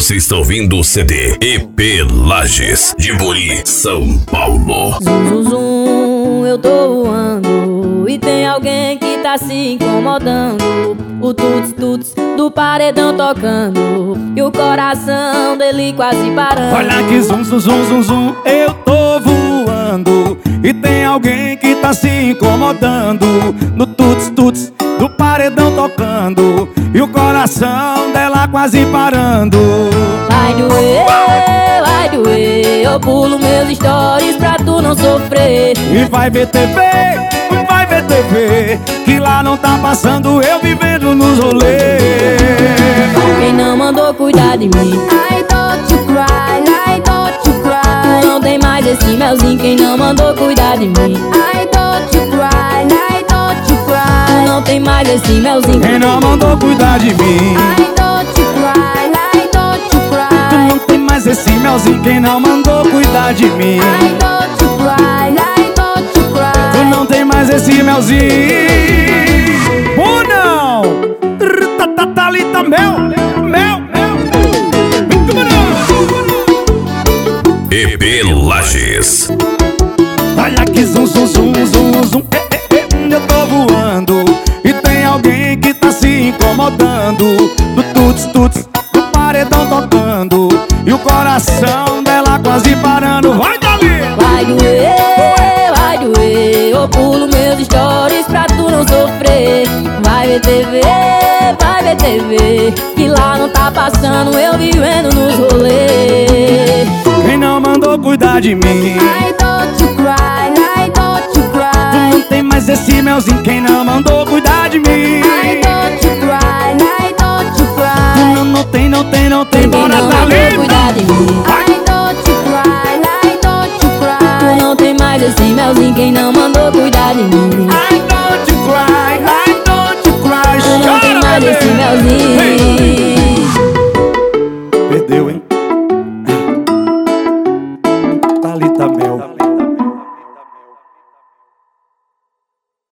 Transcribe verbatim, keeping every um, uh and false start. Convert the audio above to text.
Você está ouvindo o C D E P Lages, de Buri, São Paulo. Zum, zum, zum, eu tô voando e tem alguém que tá se incomodando. O tuts, tuts do paredão tocando e o coração dele quase parando. Olha que zum, zum, zum, zum, zum, eu tô voando e tem alguém que tá se incomodando. No tuts, tuts do paredão tocando e o coração dela quase parando. Vai doer, vai doer, eu pulo meus stories pra tu não sofrer. E vai ver T V, vai ver T V, que lá não tá passando eu vivendo nos rolês. Quem não mandou cuidar de mim, I don't you cry, I don't you cry. Tu não tem mais esse melzinho. Quem não mandou cuidar de mim, I don't you cry, I don't you cry. Tu não tem mais esse melzinho. Quem não mandou cuidar de mim, I don't you cry, I don't you cry. tu não tem mais esse melzinho. Quem não mandou cuidar de mim, I don't you cry, I don't you cry. tu não tem mais esse melzinho. Ou não? Thalita, mel, mel, mel. E P Lages. Olha que zum, zum, zum, zum, zum. Eh, eh, eh, eu tô voando e tem alguém que tá se incomodando. Do tuts, tuts, do paredão tocando e o coração dela quase parando. Vai, Dali! Vai doer, vai doer, eu pulo meus stories pra tu não sofrer. Vai ver T V, vai ver T V, que lá não tá passando eu vivendo nos rolês. Quem não mandou cuidar de mim, I don't you cry, I don't you tu cry. não tem mais esse melzinho. Quem não mandou cuidar de mim, I don't you cry, I don't you tu cry. não, não tem, não tem, não tem. Quem Bora, não mandou Thalita! cuidar de mim, I don't you cry, I don't you cry. Tu não tem mais esse melzinho. Quem não mandou cuidar de mim, Ai,